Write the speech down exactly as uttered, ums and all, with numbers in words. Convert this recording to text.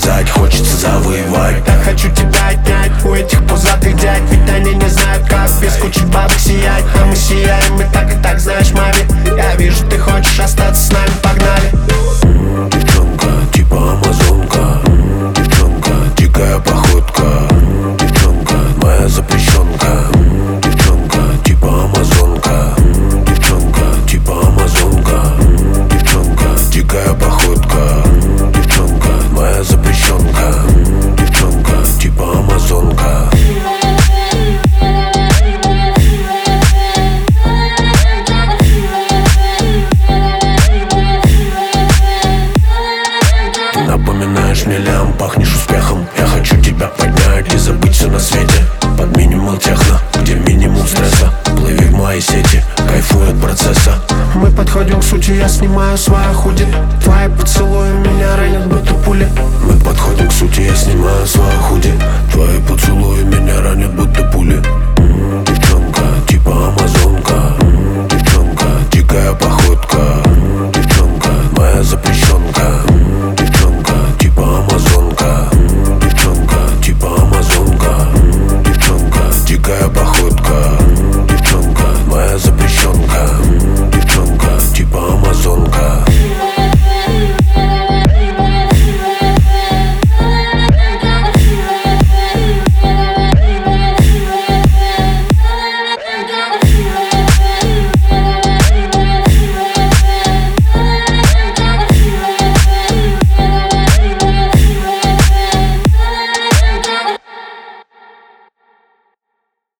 завязать, хочется завоевать. Так хочу тебя отнять у этих пузатых дядь, ведь они не знают, как без кучи бабок сиять. А мы сияем, и так и так, знаешь, маме. Я вижу, ты хочешь остаться с нами, погнали. М-м, девчонка, типа амазонка. М-м, девчонка, дикая походка. М-м, девчонка, моя запрещенка. М-м, девчонка, типа амазонка. М-м, девчонка, типа амазонка. М-м, девчонка, дикая походка. М-м, девчонка, моя запрещенка. М-м, девчонка, типа амазонка. Напоминаешь мне лям, пахнешь успехом. Я хочу тебя поднять и забыть все на свете. Под минимал техно, где минимум стресса. Плыви в моей сети, кайфуй от процесса. Мы подходим к сути, я снимаю свою худи. Твои поцелуи меня ранят, будто пули.